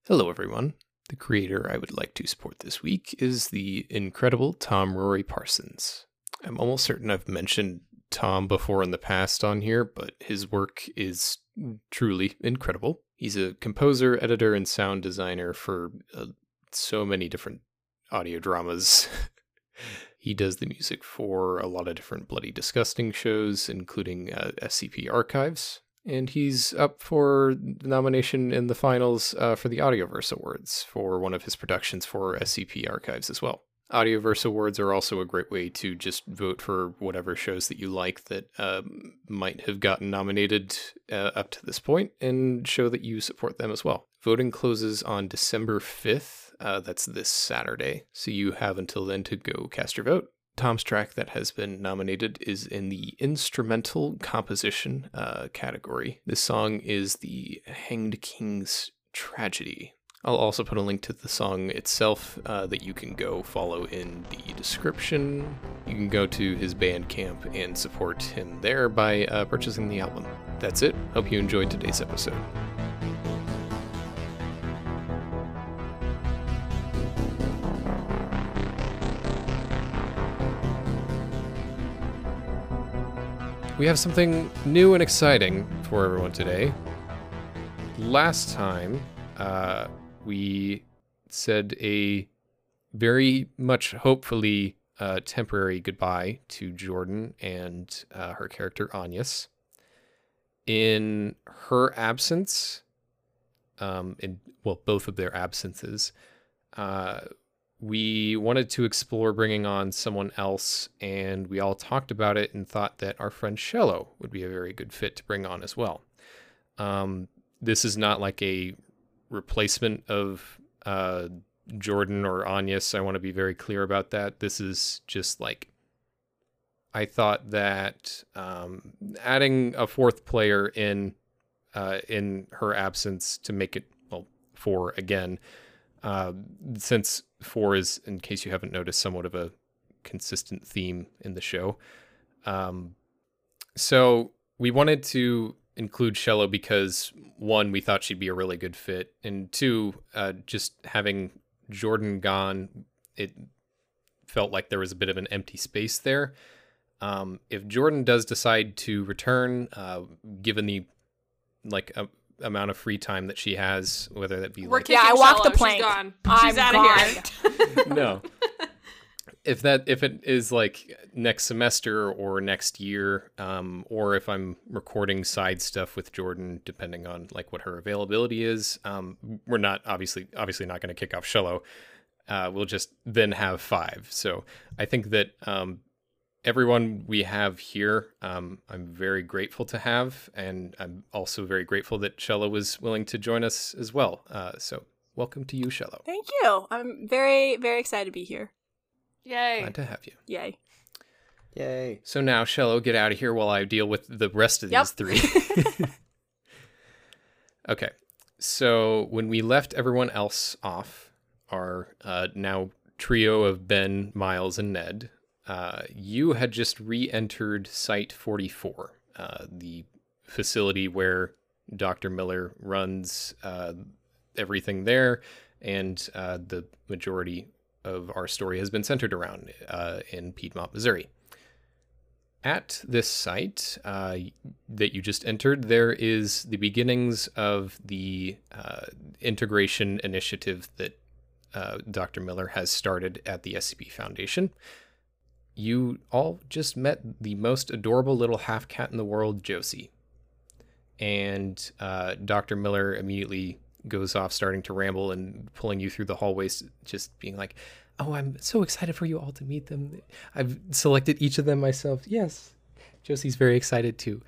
Hello, everyone. The creator I would like to support this week is the incredible Tom Rory Parsons. I'm almost certain I've mentioned Tom before in the past on here, but his work is truly incredible. He's a composer, editor, and sound designer for so many different audio dramas. He does the music for a lot of different Bloody Disgusting shows, including SCP Archives. And he's up for nomination in the finals for the Audioverse Awards for one of his productions for SCP Archives as well. Audioverse Awards are also a great way to just vote for whatever shows that you like that might have gotten nominated up to this point and show that you support them as well. Voting closes on December 5th. That's this Saturday. So you have until then to go cast your vote. Tom's track that has been nominated is in the instrumental composition category. This song is the Hanged King's Tragedy. I'll also put a link to the song itself that you can go follow in the description. You can go to his Bandcamp and support him there by purchasing the album. That's it. Hope you enjoyed today's episode. We have something new and exciting for everyone today. Last time, we said a very much hopefully temporary goodbye to Jordan and her character Agnes. In her absence, both of their absences, we wanted to explore bringing on someone else, and we all talked about it and thought that our friend Shello would be a very good fit to bring on as well. This is not like a replacement of Jordan or Agnes. I want to be very clear about that. This is just like, I thought that adding a fourth player in her absence to make it, 4 again, since 4 is, in case you haven't noticed, somewhat of a consistent theme in the show. So we wanted to include Shello because, 1, we thought she'd be a really good fit, and 2, just having Jordan gone, it felt like there was a bit of an empty space there. If Jordan does decide to return, given the amount of free time that she has, whether that be I walked the plank. She's gone. She's out of here. No. If it is like next semester or next year, or if I'm recording side stuff with Jordan, depending on like what her availability is, we're not obviously not going to kick off Shello. We'll just then have 5. So I think that everyone we have here, I'm very grateful to have, and I'm also very grateful that Shello was willing to join us as well. So welcome to you, Shello. Thank you. I'm very, very excited to be here. Yay. Glad to have you. Yay. Yay. So now, Shello, get out of here while I deal with the rest of these 3. Okay. So when we left everyone else off, our now trio of Ben, Miles, and Ned, you had just re-entered Site 44, the facility where Dr. Miller runs everything there, and the majority of our story has been centered around in Piedmont, Missouri. At this site that you just entered, there is the beginnings of the integration initiative that Dr. Miller has started at the SCP Foundation. You all just met the most adorable little half cat in the world, Josie. And Dr. Miller immediately goes off starting to ramble and pulling you through the hallways, just being like, "Oh, I'm so excited for you all to meet them. I've selected each of them myself." Yes. Josie's very excited too.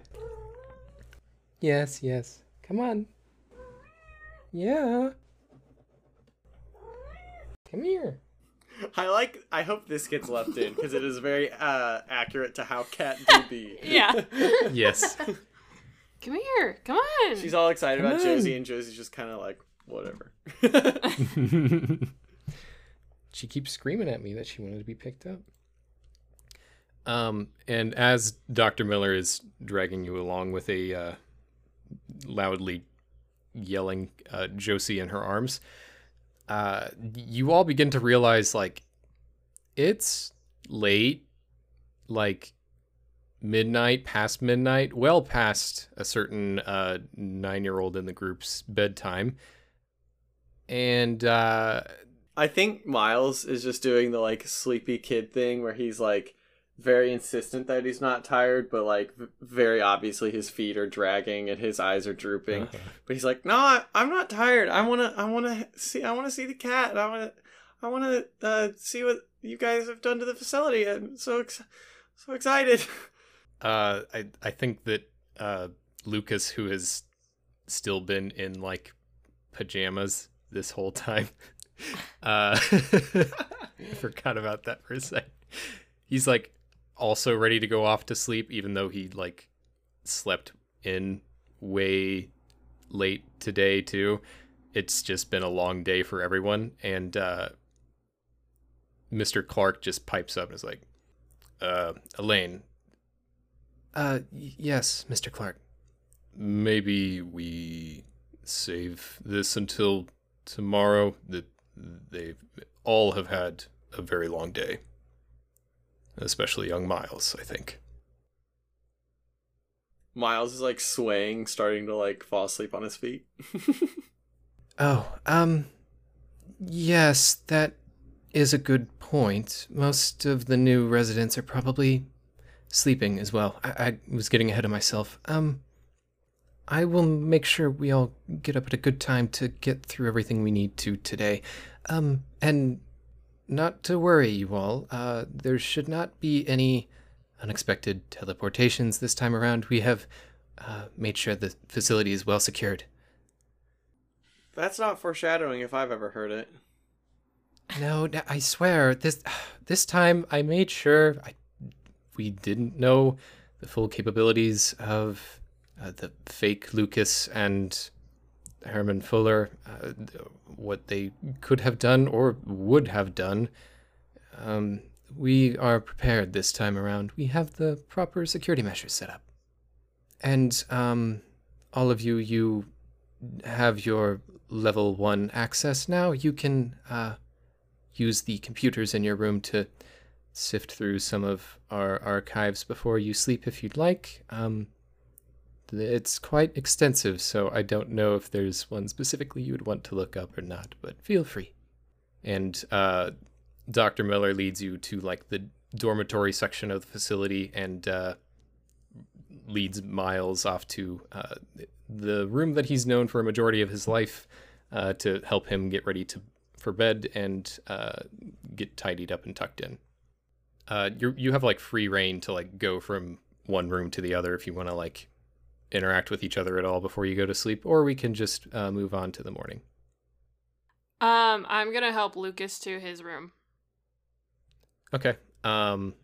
Yes. Come on. Yeah. Come here. I hope this gets left in because it is very accurate to how Cat do be. Yeah. Yes. Come here. Come on. She's all excited Come about on. Josie, and Josie's just kind of like, whatever. She keeps screaming at me that she wanted to be picked up. And as Dr. Miller is dragging you along with a loudly yelling Josie in her arms, you all begin to realize, like, it's late, like midnight, past midnight, well past a certain 9-year-old in the group's bedtime. And I think Miles is just doing the like sleepy kid thing where he's like very insistent that he's not tired, but like very obviously his feet are dragging and his eyes are drooping. But he's like, "No, I'm not tired. I want to see the cat. I want to see what you guys have done to the facility. I'm so excited." I think that Lucas, who has still been in like pajamas this whole time, I forgot about that for a second. He's like also ready to go off to sleep, even though he like slept in way late today too. It's just been a long day for everyone, and Mr. Clark just pipes up and is like, Elaine. Yes, Mr. Clark. Maybe we save this until tomorrow. They all have had a very long day. Especially young Miles, I think. Miles is like swaying, starting to like fall asleep on his feet. Yes, that is a good point. Most of the new residents are probably sleeping as well. I was getting ahead of myself. I will make sure we all get up at a good time to get through everything we need to today. And not to worry, you all. There should not be any unexpected teleportations this time around. We have made sure the facility is well secured. That's not foreshadowing if I've ever heard it. No, I swear, this time I made sure we didn't know the full capabilities of the fake Lucas and Herman Fuller, what they could have done or would have done. We are prepared this time around. We have the proper security measures set up. And all of you have your level 1 access now. You can use the computers in your room to sift through some of our archives before you sleep if you'd like. It's quite extensive, so I don't know if there's one specifically you would want to look up or not, but feel free. And Dr. Miller leads you to like the dormitory section of the facility and leads Miles off to the room that he's known for a majority of his life to help him get ready for bed and get tidied up and tucked in. You have like free reign to like go from one room to the other if you want to like interact with each other at all before you go to sleep, or we can just move on to the morning. I'm gonna help Lucas to his room. Okay. Trying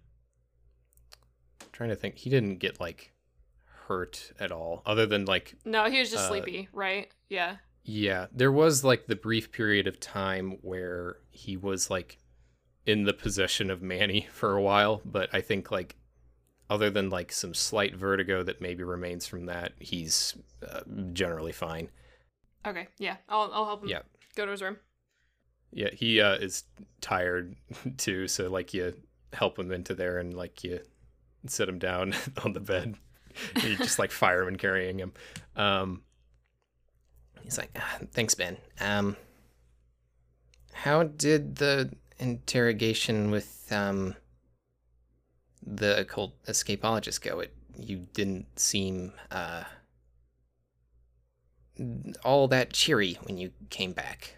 to think. He didn't get like hurt at all, other than like. No, he was just sleepy, right? Yeah. Yeah, there was like the brief period of time where he was like in the possession of Manny for a while, but I think like other than like some slight vertigo that maybe remains from that, he's generally fine. Okay, yeah, I'll help him. Yeah. Go to his room. Yeah, he is tired too, so like you help him into there and like you sit him down on the bed. You just like fireman carrying him. He's like, thanks, Ben. How did the interrogation with the occult escapologist go? You didn't seem all that cheery when you came back.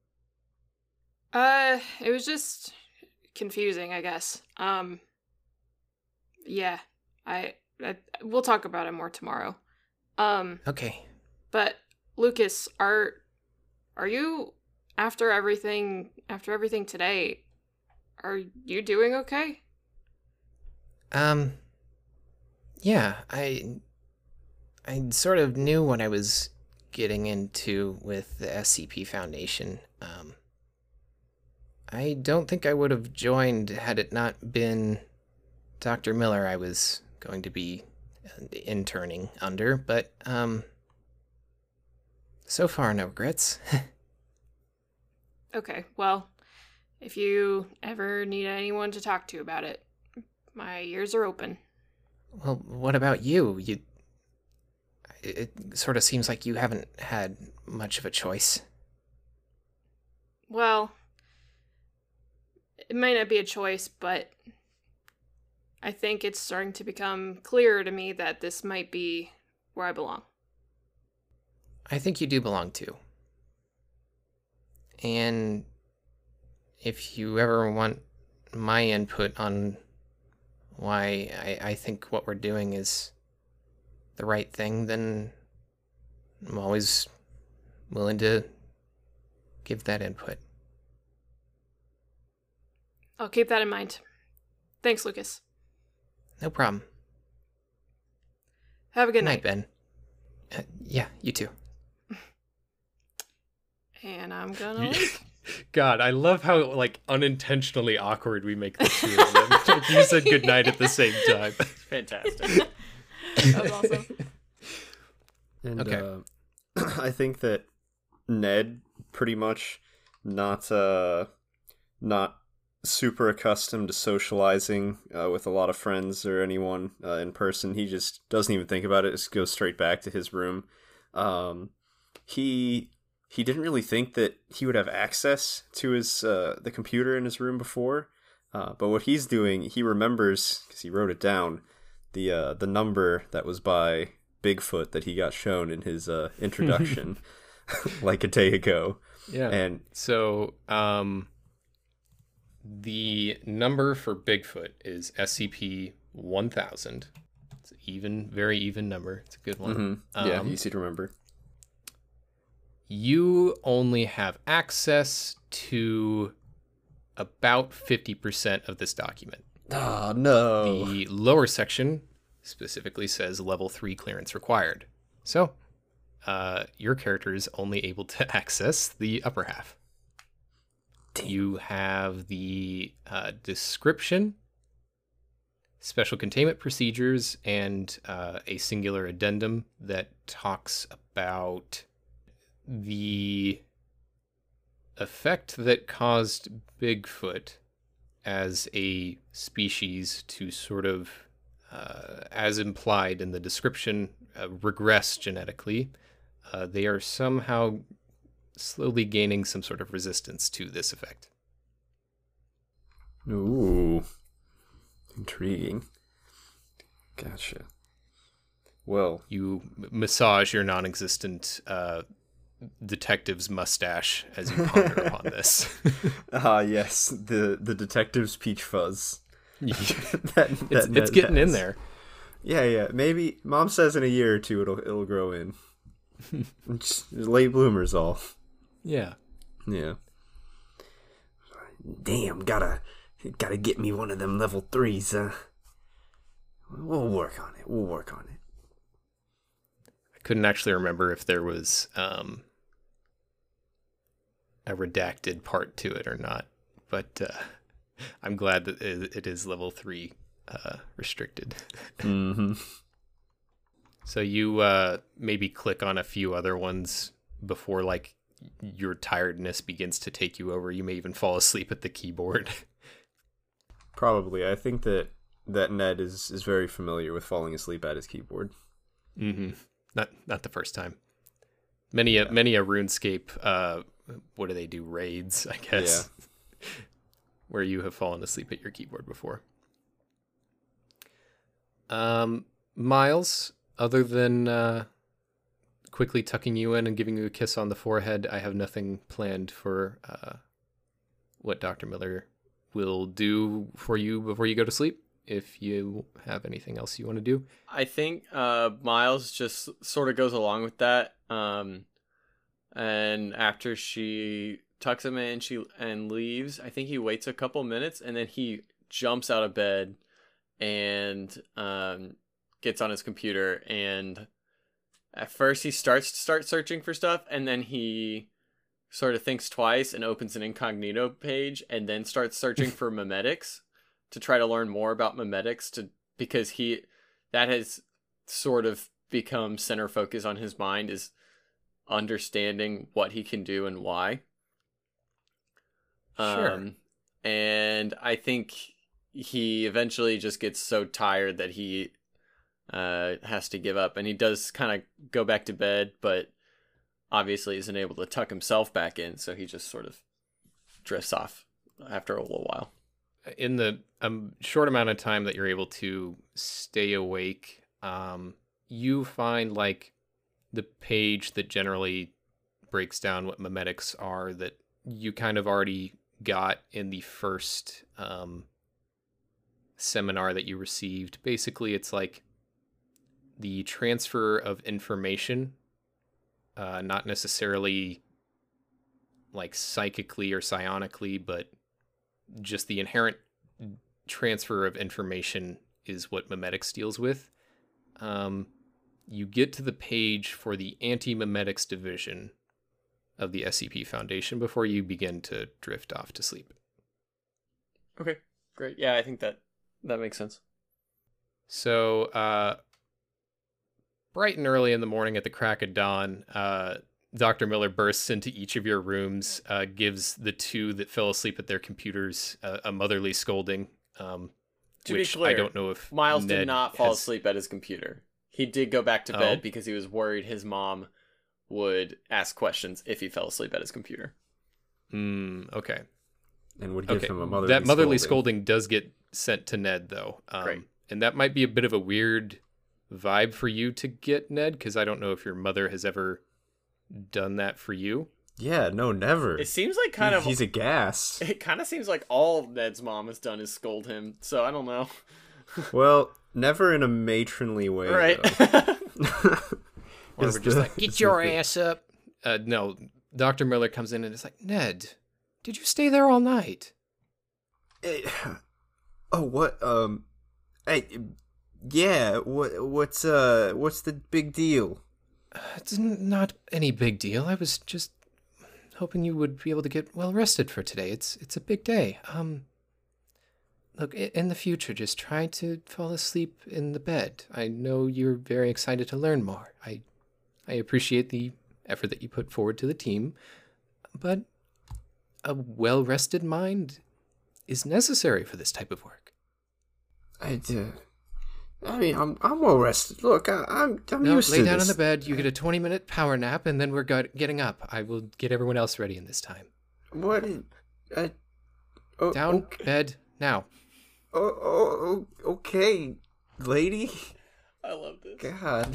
It was just confusing, I guess. Yeah, I we'll talk about it more tomorrow. Okay. But Lucas, are you after everything today? Are you doing okay? Yeah, I sort of knew what I was getting into with the SCP Foundation. I don't think I would have joined had it not been Dr. Miller I was going to be interning under, but So far, no regrets. Okay, well, if you ever need anyone to talk to about it, my ears are open. Well, what about you? It sort of seems like you haven't had much of a choice. Well, it might not be a choice, but I think it's starting to become clearer to me that this might be where I belong. I think you do belong too. And if you ever want my input on why I think what we're doing is the right thing, then I'm always willing to give that input. I'll keep that in mind. Thanks, Lucas. No problem. Have a good Good night. night, Ben. Yeah, you too. And I'm gonna leave. God, I love how unintentionally awkward we make the two of them. You said goodnight at the same time. Fantastic. That was awesome. And Okay. I think that Ned pretty much not super accustomed to socializing with a lot of friends or anyone in person. He just doesn't even think about it. Just goes straight back to his room. He didn't really think that he would have access to his the computer in his room before. But what he's doing, he remembers because he wrote it down. The number that was by Bigfoot that he got shown in his introduction like a day ago. Yeah. And so, the number for Bigfoot is SCP-1000. It's an even, very even number. It's a good one. yeah, easy to remember. You only have access to about 50% of this document. Oh, no. The lower section specifically says level 3 clearance required. So, your character is only able to access the upper half. You have the description, special containment procedures, and a singular addendum that talks about the effect that caused Bigfoot as a species to sort of, as implied in the description, regress genetically. They are somehow slowly gaining some sort of resistance to this effect. Ooh. Intriguing. Gotcha. Well, You massage your non-existent detective's mustache as you ponder upon this. yes, the detective's peach fuzz. It's getting in there. Yeah. Maybe Mom says in a year or two it'll grow in. Just late bloomers all. Yeah. Yeah. Damn, gotta get me one of them level 3s. We'll work on it. I couldn't actually remember if there was a redacted part to it or not, but I'm glad that it is level 3 restricted. Mm-hmm. So you maybe click on a few other ones before your tiredness begins to take you over. You may even fall asleep at the keyboard. Probably. I think that Ned is very familiar with falling asleep at his keyboard. Mm-hmm. Not the first time. Many a RuneScape. What do they do? Raids, I guess. Yeah. Where you have fallen asleep at your keyboard before. Miles, other than quickly tucking you in and giving you a kiss on the forehead, I have nothing planned for what Dr. Miller will do for you before you go to sleep. If you have anything else you want to do. I think Miles just sort of goes along with that. And after she tucks him in and leaves, I think he waits a couple minutes and then he jumps out of bed and gets on his computer. And at first he starts searching for stuff, and then he sort of thinks twice and opens an incognito page and then starts searching for memetics to try to learn more about memetics, because that has sort of become center focus on his mind, is understanding what he can do and why. Sure. And I think he eventually just gets so tired that he has to give up, and he does kind of go back to bed, but obviously isn't able to tuck himself back in, so he just sort of drifts off after a little while. In the short amount of time that you're able to stay awake, you find like the page that generally breaks down what memetics are that you kind of already got in the first seminar that you received. Basically, it's like the transfer of information, not necessarily like psychically or psionically, but just the inherent transfer of information is what memetics deals with. You get to the page for the anti-memetics division of the SCP Foundation before you begin to drift off to sleep. Okay, great. Yeah, I think that makes sense. So, bright and early in the morning at the crack of dawn, Dr. Miller bursts into each of your rooms, gives the two that fell asleep at their computers a motherly scolding. To which be clear, I don't know if Miles Ned did not fall has- asleep at his computer. He did go back to bed Oh. because he was worried his mom would ask questions if he fell asleep at his computer. Okay. And would give Okay. him a motherly That motherly scolding. scolding does get sent to Ned, though. Great. And that might be a bit of a weird vibe for you to get, Ned, because I don't know if your mother has ever done that for you. Yeah, no, never. It seems like kind of He's aghast. it kind of seems like all Ned's mom has done is scold him. So I don't know. Well, never in a matronly way. Right. Though. Or Is we're just the- like, is get the your thing. ass up. No, Dr. Miller comes in and is like, Ned, did you stay there all night? Oh, what? Hey, yeah. What's the big deal? It's not any big deal. I was just hoping you would be able to get well rested for today. It's a big day. Look, in the future, just try to fall asleep in the bed. I know you're very excited to learn more. I appreciate the effort that you put forward to the team, but a well-rested mind is necessary for this type of work. I mean, I'm well rested. Look, I'm No, used lay to down this. on the bed. You get a 20-minute power nap, and then we're getting up. I will get everyone else ready in this time. What? Down, Okay. bed, now. Okay, lady. I love this. God.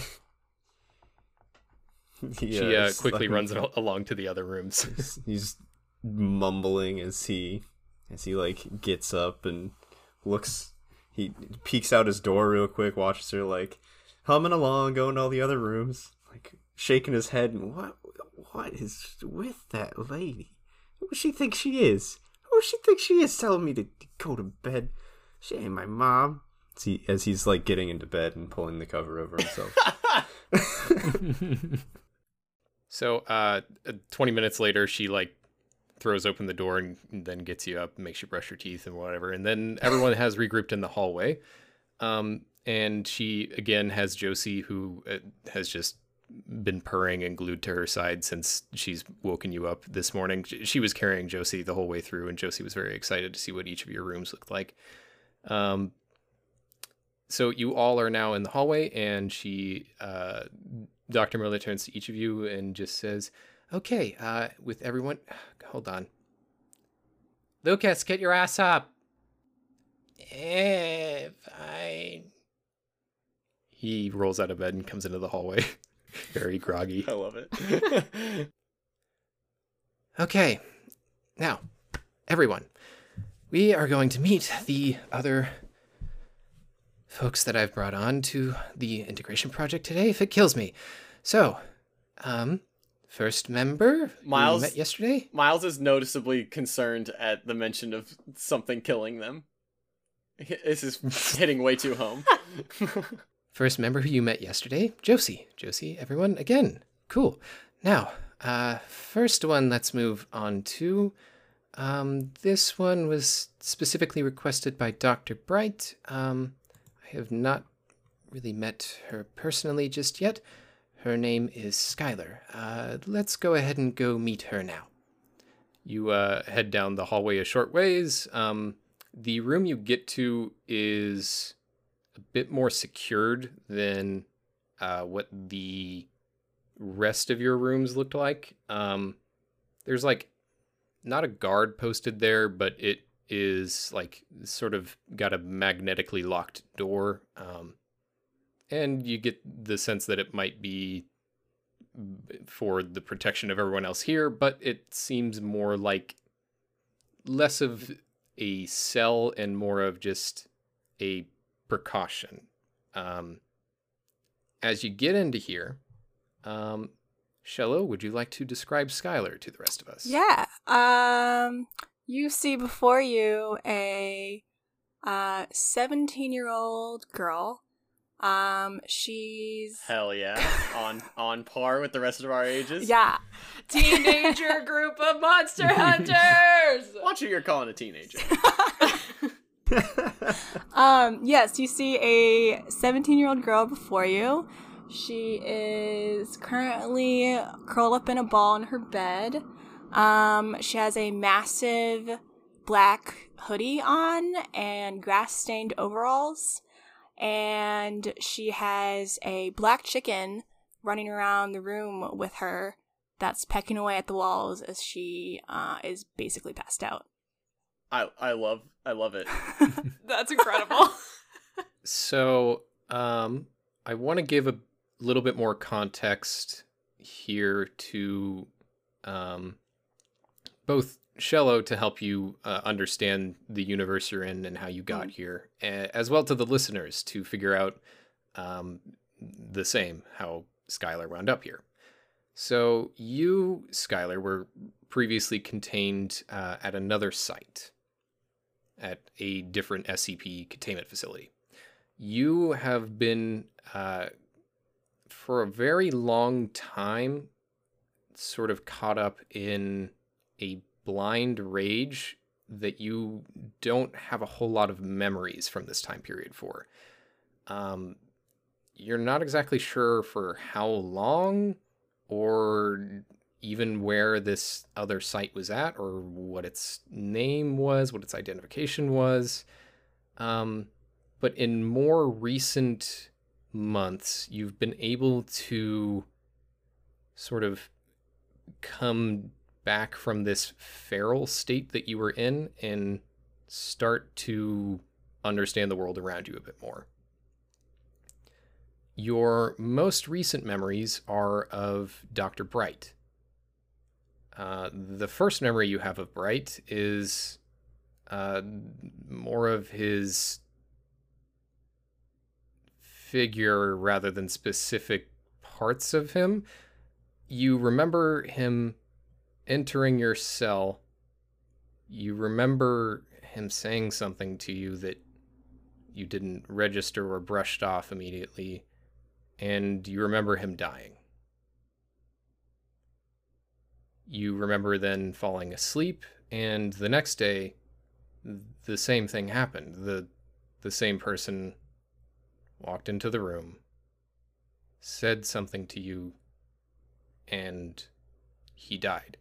She quickly runs along to the other rooms. He's mumbling as he like gets up and looks. He peeks out his door real quick, watches her like humming along, going to all the other rooms, like shaking his head. And what is with that lady? Who does she think she is? Who does she think she is telling me to go to bed? She ain't my mom. As he's like getting into bed and pulling the cover over himself. So, 20 minutes later, she like throws open the door and then gets you up, makes you brush your teeth and whatever. And then everyone has regrouped in the hallway. And she again has Josie, who has just been purring and glued to her side since she's woken you up this morning. She was carrying Josie the whole way through, and Josie was very excited to see what each of your rooms looked like. So you all are now in the hallway, and Dr. Miller turns to each of you and just says, okay, with everyone, hold on. Lucas, get your ass up. Fine. He rolls out of bed and comes into the hallway, very groggy. I love it. Okay, now, everyone, we are going to meet the other folks that I've brought on to the integration project today, if it kills me. So, first member, Miles- who you met yesterday. Miles is noticeably concerned at the mention of something killing them. This is hitting way too home. First member who you met yesterday, Josie. Josie, everyone, again, cool. Now, first one, let's move on to. This one was specifically requested by Dr. Bright. I have not really met her personally just yet. Her name is Skylar. Let's go ahead and go meet her now. You head down the hallway a short ways. The room you get to is a bit more secured than what the rest of your rooms looked like. There's like not a guard posted there, but it is like sort of got a magnetically locked door. And you get the sense that it might be for the protection of everyone else here, but it seems more like less of a cell and more of just a precaution. As you get into here, Shello, would you like to describe Skylar to the rest of us? Yeah. You see before you a 17-year-old girl. She's Hell yeah. on par with the rest of our ages. yeah. Teenager group of monster hunters! Watch who you're calling a teenager. Yes, you see a 17-year-old girl before you. She is currently curled up in a ball in her bed. She has a massive black hoodie on and grass-stained overalls. And she has a black chicken running around the room with her that's pecking away at the walls as she is basically passed out. I love it. That's incredible. So, I want to give a little bit more context here to both Shello to help you understand the universe you're in and how you got here, as well to the listeners to figure out the same, how Skylar wound up here. So you, Skylar, were previously contained at another site, at a different SCP containment facility. You have been, for a very long time, sort of caught up in a blind rage that you don't have a whole lot of memories from this time period for. You're not exactly sure for how long or even where this other site was at or what its name was, what its identification was. But in more recent months, you've been able to sort of come back from this feral state that you were in and start to understand the world around you a bit more. Your most recent memories are of Dr. Bright. The first memory you have of Bright is more of his figure rather than specific parts of him. You remember him entering your cell. You remember him saying something to you that you didn't register or brushed off immediately, and you remember him dying. You remember then falling asleep, and the next day, the same thing happened. The same person walked into the room, said something to you, and he died.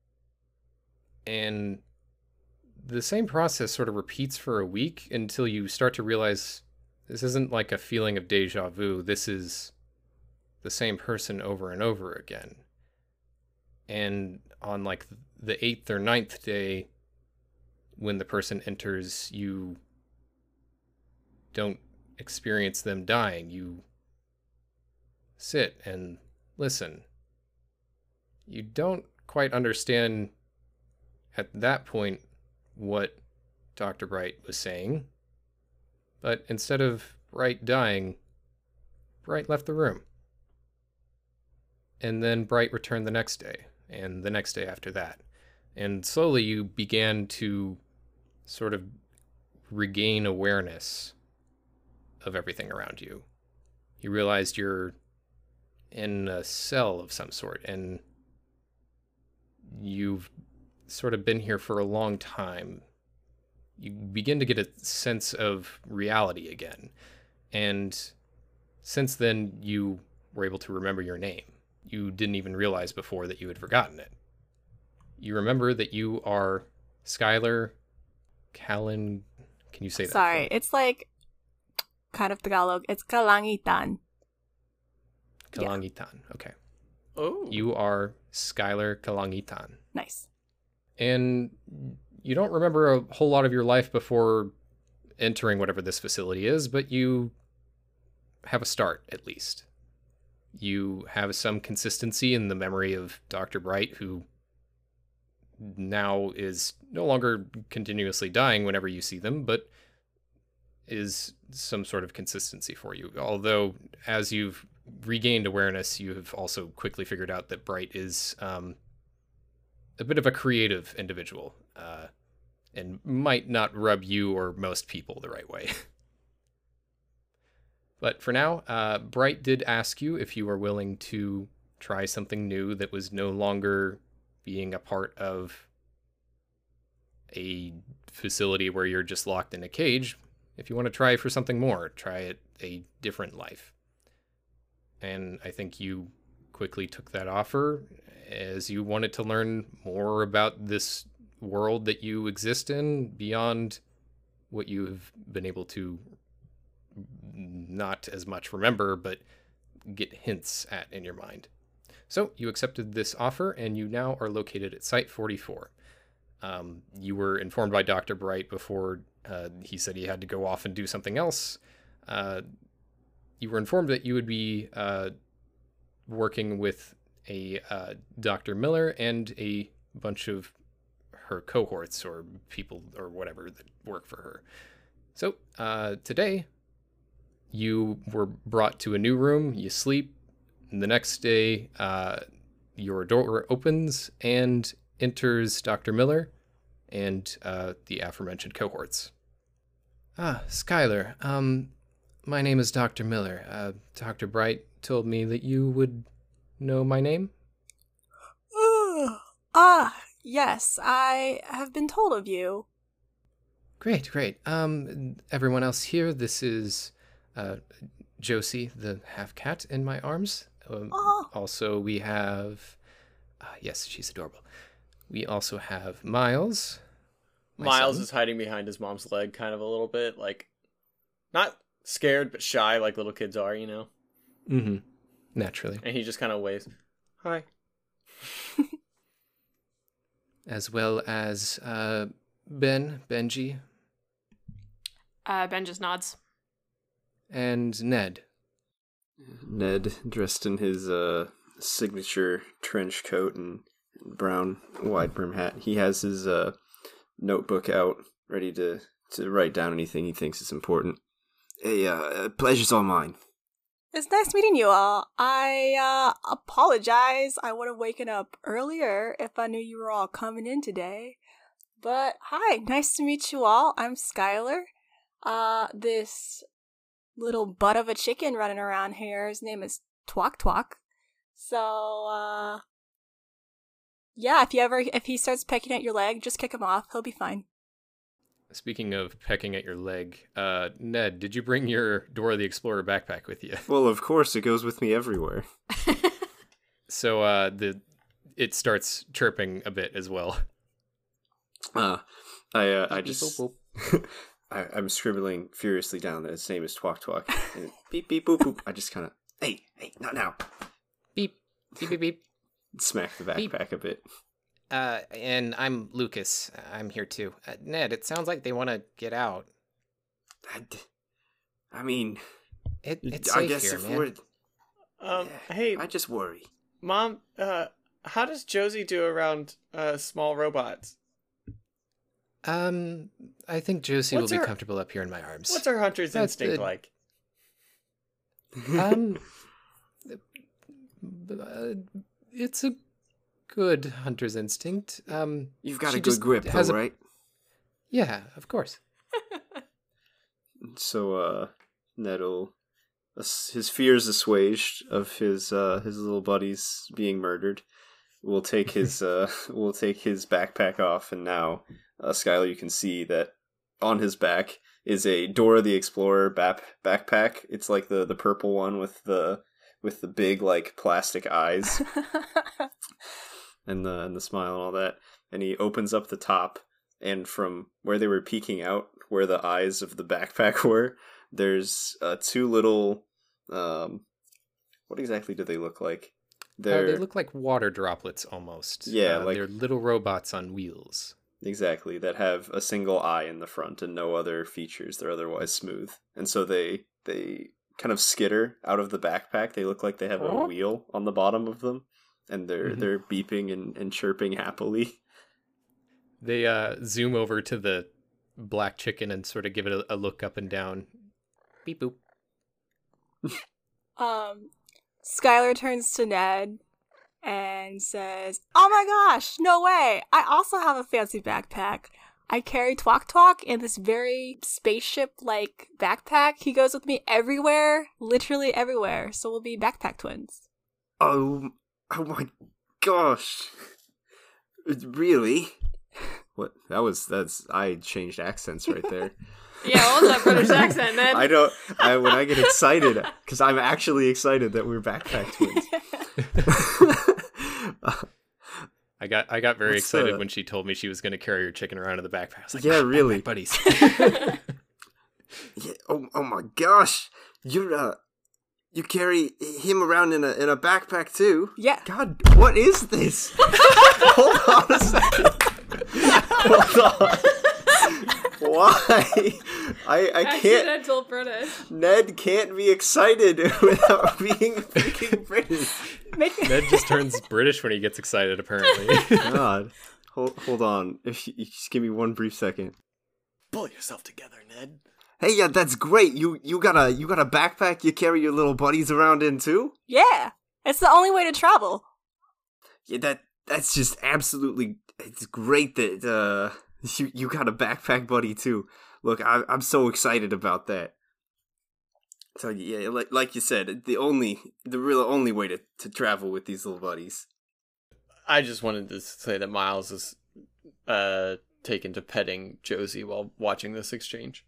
And the same process sort of repeats for a week until you start to realize this isn't like a feeling of deja vu. This is the same person over and over again. And on like the 8th or 9th day, when the person enters, you don't experience them dying. You sit and listen. You don't quite understand at that point what Dr. Bright was saying, but instead of Bright dying, Bright left the room. And then Bright returned the next day, and the next day after that. And slowly you began to sort of regain awareness of everything around you. You realized you're in a cell of some sort, and you've sort of been here for a long time. You begin to get a sense of reality again. And since then, you were able to remember your name. You didn't even realize before that you had forgotten it. You remember that you are Skylar Callan. Can you say that? Sorry, it's like kind of Tagalog. It's Kalangitan. Kalangitan. Okay. Oh. You are Skylar Kalangitan. Nice. And you don't remember a whole lot of your life before entering whatever this facility is, but you have a start, at least. You have some consistency in the memory of Dr. Bright, who now is no longer continuously dying whenever you see them, but is some sort of consistency for you. Although, as you've regained awareness, you have also quickly figured out that Bright is a bit of a creative individual, and might not rub you or most people the right way. But for now, Bright did ask you if you were willing to try something new that was no longer being a part of a facility where you're just locked in a cage. If you want to try for something more, try it a different life. And I think you quickly took that offer as you wanted to learn more about this world that you exist in beyond what you have been able to not as much remember, but get hints at in your mind. So you accepted this offer, and you now are located at Site 44. You were informed by Dr. Bright before he said he had to go off and do something else. You were informed that you would be working with a Dr. Miller and a bunch of her cohorts or people or whatever that work for her. So today, you were brought to a new room, you sleep, and the next day, your door opens and enters Dr. Miller and the aforementioned cohorts. Skylar, my name is Dr. Miller. Dr. Bright told me that you would know my name? Yes, I have been told of you. Great. Everyone else here, this is Josie, the half-cat in my arms. Also, we have... yes, she's adorable. We also have Miles. Miles is hiding behind his mom's leg kind of a little bit, like, not scared, but shy like little kids are, you know? Mm-hmm. Naturally. And he just kind of waves. Hi. As well as Benji. Ben just nods. And Ned. Ned, dressed in his signature trench coat and brown wide brim hat. He has his notebook out, ready to write down anything he thinks is important. Hey, pleasure's all mine. It's nice meeting you all. I apologize. I would have waken up earlier if I knew you were all coming in today. But hi, nice to meet you all. I'm Skylar. This little butt of a chicken running around here, his name is Twok Twok. So, yeah, if he starts pecking at your leg, just kick him off. He'll be fine. Speaking of pecking at your leg, Ned, did you bring your Dora the Explorer backpack with you? Well, of course, it goes with me everywhere. So it starts chirping a bit as well. I just I'm scribbling furiously down that his name is Twok Twok. And beep beep boop boop. I just kind of hey, not now. Beep beep beep beep. Smack the backpack a bit. And I'm Lucas. I'm here too. Ned, it sounds like they want to get out. I mean, It's I safe guess here, if man. we're Hey, I just worry. Mom, how does Josie do around small robots? I think Josie What's will be her- comfortable up here in my arms. What's her hunter's That's instinct good. like? It's a good hunter's instinct. You've got she a good just grip, has though, a- right? Yeah, of course. So, Ned'll his fears assuaged of his little buddies being murdered. We'll take his backpack off, and now, Skylar, you can see that on his back is a Dora the Explorer backpack. It's like the purple one with the with the big like plastic eyes and the smile and all that. And he opens up the top, and from where they were peeking out, where the eyes of the backpack were, there's two little what exactly do they look like? They look like water droplets almost. Yeah, like they're little robots on wheels. Exactly, that have a single eye in the front and no other features. They're otherwise smooth. And so they kind of skitter out of the backpack. They look like they have a wheel on the bottom of them, and they're beeping and chirping happily. They zoom over to the black chicken and sort of give it a look up and down. Beep boop. Skylar turns to Ned and says, "Oh my gosh, no way! I also have a fancy backpack. I carry Twak Twak in this very spaceship-like backpack. He goes with me everywhere, literally everywhere, so we'll be backpack twins." Oh my gosh. Really? What? I changed accents right there. Yeah, what was that British accent, Ned? When I get excited, because I'm actually excited that we're backpack twins. I got very excited when she told me she was going to carry her chicken around in the backpack. I was like, yeah, really, buddies. Yeah. Oh my gosh, you carry him around in a backpack too? Yeah. God, what is this? Hold on a second. Hold on. Why? I can't. Accidental British. Ned can't be excited without being freaking British. Ned just turns British when he gets excited, apparently. God. Hold on. If you just give me one brief second. Pull yourself together, Ned. Hey, yeah, that's great. You got a backpack you carry your little buddies around in too? Yeah, it's the only way to travel. Yeah, that's just absolutely. It's great that you got a backpack buddy too. Look, I'm so excited about that. So yeah, like you said, the real only way to travel with these little buddies. I just wanted to say that Miles is taken to petting Josie while watching this exchange.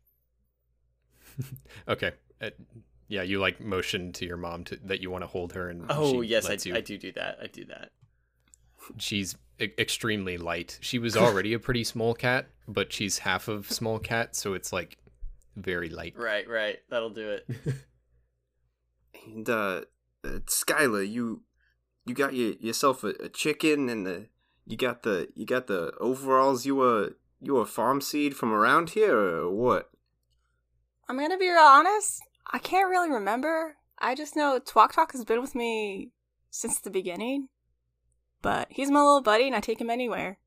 Okay. Yeah, you like motion to your mom that you want to hold her, and oh she yes, lets you. I do that. She's extremely light. She was already a pretty small cat, but she's half of small cat, so it's like very light. Right. That'll do it. And Skylar, you got yourself a chicken, and you got the overalls. You a farm seed from around here, or what? I'm gonna be real honest. I can't really remember. I just know Twak Twak has been with me since the beginning. But he's my little buddy, and I take him anywhere.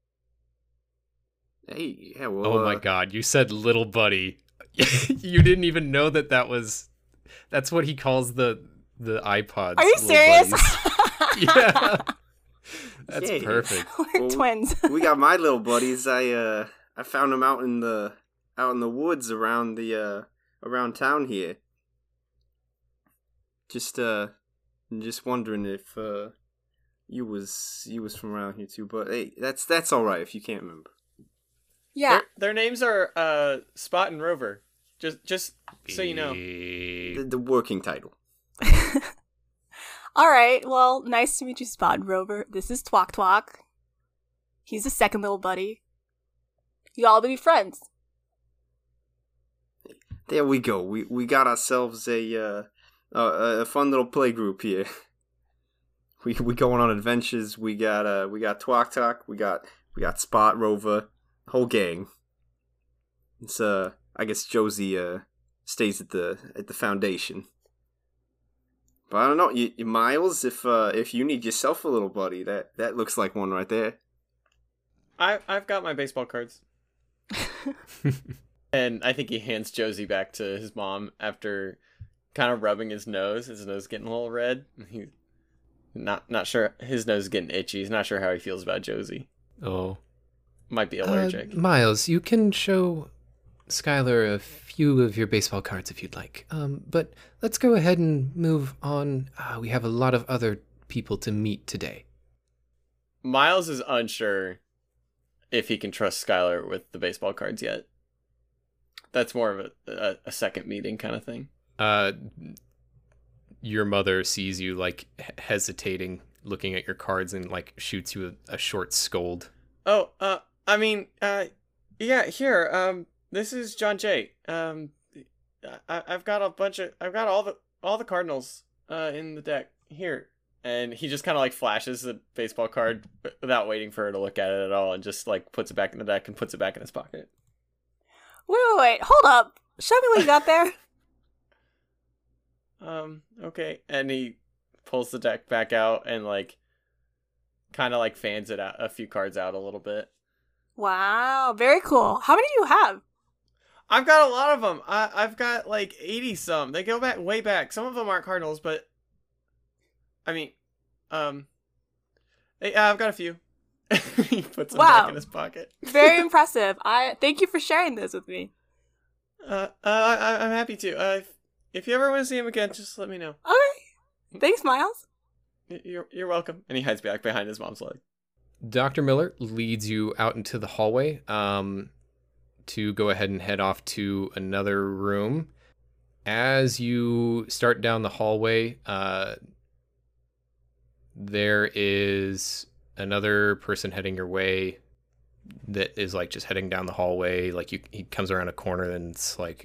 Hey, yeah, well... Oh my god, you said little buddy. You didn't even know that's what he calls the iPods. Are you serious? Yeah. That's perfect. We're twins. We got my little buddies. I found them out in the woods around around town here. Just wondering if you was from around here too, but hey, that's all right if you can't remember. Yeah. Their names are Spot and Rover. Just so you know. The working title. All right. Well, nice to meet you, Spot and Rover. This is Twak Twak. He's the second little buddy. You all be friends. There we go. We got ourselves a fun little play group here. We going on adventures. We got Twak Twak. We got Spot, Rover, whole gang. It's I guess Josie stays at the foundation. But I don't know, you Miles. If you need yourself a little buddy, that looks like one right there. I've got my baseball cards. And I think he hands Josie back to his mom after kind of rubbing his nose getting a little red. He not sure, his nose is getting itchy. He's not sure how he feels about Josie. Oh. Might be allergic. Miles, you can show Skylar a few of your baseball cards if you'd like. But let's go ahead and move on. We have a lot of other people to meet today. Miles is unsure if he can trust Skylar with the baseball cards yet. That's more of a second meeting kind of thing. your mother sees you like hesitating, looking at your cards, and like shoots you a short scold. Oh, I mean, yeah, here, this is John Jay. I've got all the Cardinals, in the deck here. And he just kind of like flashes the baseball card without waiting for her to look at it at all, and just like puts it back in the deck and puts it back in his pocket. Wait, hold up. Show me what you got there. Okay. And he pulls the deck back out and like kind of like fans it out, a few cards out a little bit. Wow, very cool. How many do you have? I've got a lot of them. I've got like 80 some. They go back way back. Some of them aren't Cardinals, but I mean, I've got a few. He puts them back in his pocket. Very impressive. I thank you for sharing this with me. I'm happy to. If you ever want to see him again, just let me know. Okay. Thanks, Miles. You're welcome. And he hides back behind his mom's leg. Dr. Miller leads you out into the hallway to go ahead and head off to another room. As you start down the hallway, there is another person heading your way that is like just heading down the hallway. Like he comes around a corner and it's like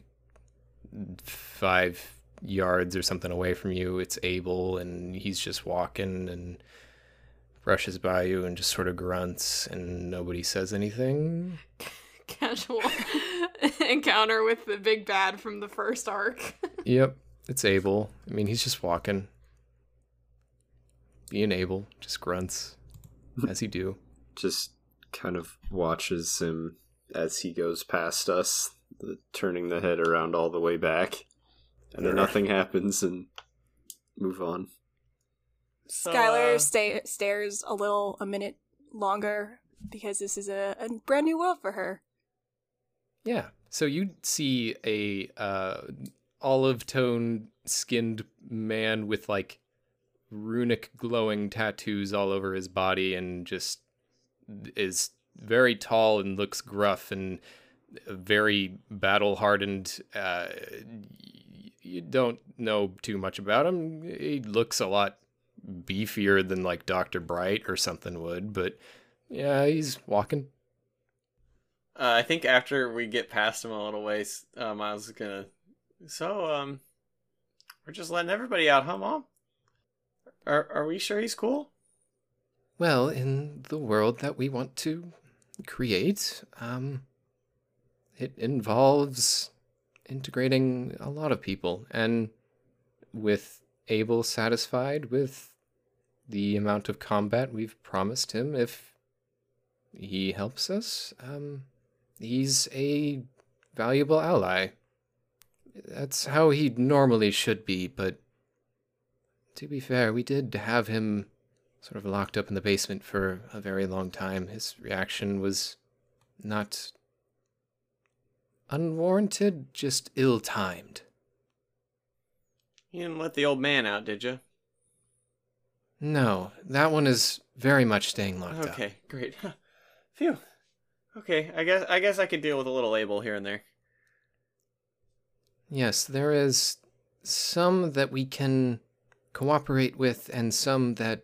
5 yards or something away from you. It's Abel, and he's just walking and brushes by you and just sort of grunts, and nobody says anything. Casual encounter with the big bad from the first arc. Yep, it's Abel. I mean, he's just walking. Being Abel, just grunts, as he do. Just kind of watches him as he goes past us, turning the head around all the way back. And then nothing happens and move on. Skylar stares a minute longer because this is a brand new world for her. Yeah. So you see a olive tone skinned man with like runic glowing tattoos all over his body, and just is very tall and looks gruff and very battle hardened. You don't know too much about him. He looks a lot beefier than like Dr. Bright or something would, but yeah, he's walking. I think after we get past him a little ways, Miles is gonna... So, we're just letting everybody out, huh, Mom? Are we sure he's cool? Well, in the world that we want to create, it involves integrating a lot of people, and with Abel satisfied with the amount of combat we've promised him, if he helps us, he's a valuable ally. That's how he normally should be, but to be fair, we did have him sort of locked up in the basement for a very long time. His reaction was not unwarranted, just ill-timed. You didn't let the old man out, did you? No, that one is very much staying locked up. Okay, great. Phew. Okay, I guess I could deal with a little Abel here and there. Yes, there is some that we can cooperate with, and some that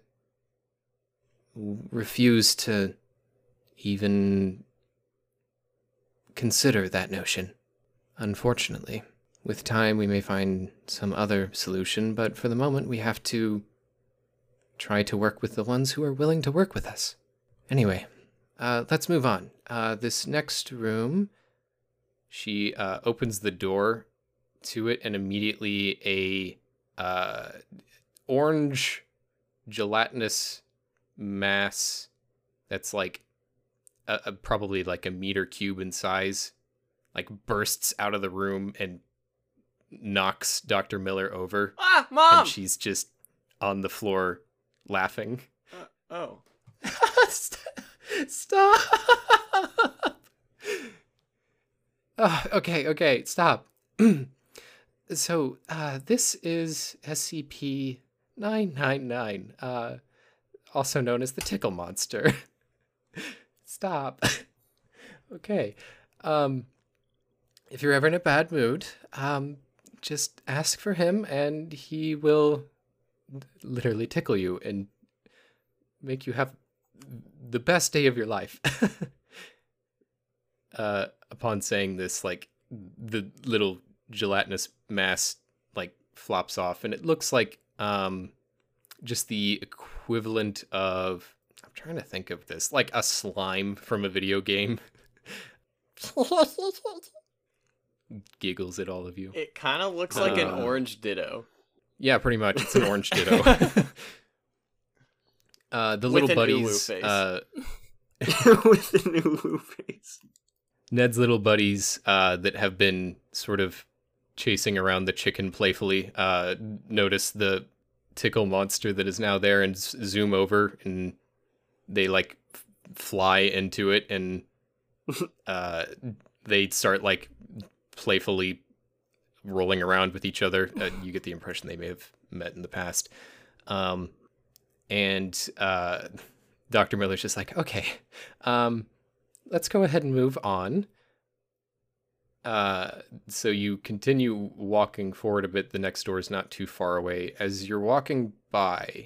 refuse to even consider that notion. Unfortunately, with time we may find some other solution, but for the moment we have to try to work with the ones who are willing to work with us. Anyway, let's move on. This next room, she opens the door to it, and immediately a orange gelatinous mass that's like probably like a meter cube in size, like bursts out of the room and knocks Dr. Miller over. Ah, Mom! And she's just on the floor laughing. Oh. Stop! Okay, stop. So, this is SCP-999, also known as the Tickle Monster. Stop. Okay. If you're ever in a bad mood, just ask for him, and he will literally tickle you and make you have the best day of your life. Upon saying this, like, the little gelatinous mass like flops off, and it looks like just the equivalent of, I'm trying to think of this, like a slime from a video game. Giggles at all of you. It kind of looks like an orange Ditto. Yeah, pretty much. It's an orange Ditto. The little buddies. Face. With the new Lou face. Ned's little buddies that have been sort of chasing around the chicken playfully notice the tickle monster that is now there and zoom over, and they like fly into it, and they start like playfully rolling around with each other. You get the impression they may have met in the past. And Dr. Miller's just like, okay, let's go ahead and move on. So you continue walking forward a bit. The next door is not too far away. As you're walking by,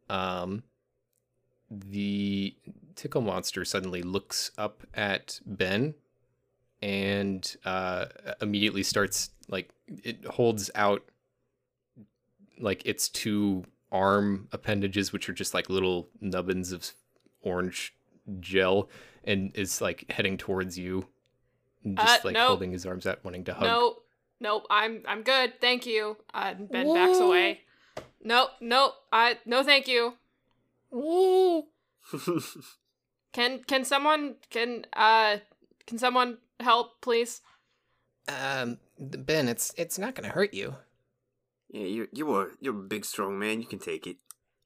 the tickle monster suddenly looks up at Ben and immediately starts, like, it holds out like its two arm appendages, which are just like little nubbins of orange gel, and is like heading towards you, just like holding his arms out, wanting to hug. Nope, I'm good, thank you. Ben backs away. No, thank you. Can someone help, please? Ben, it's not gonna hurt you. Yeah, you're a big, strong man. You can take it.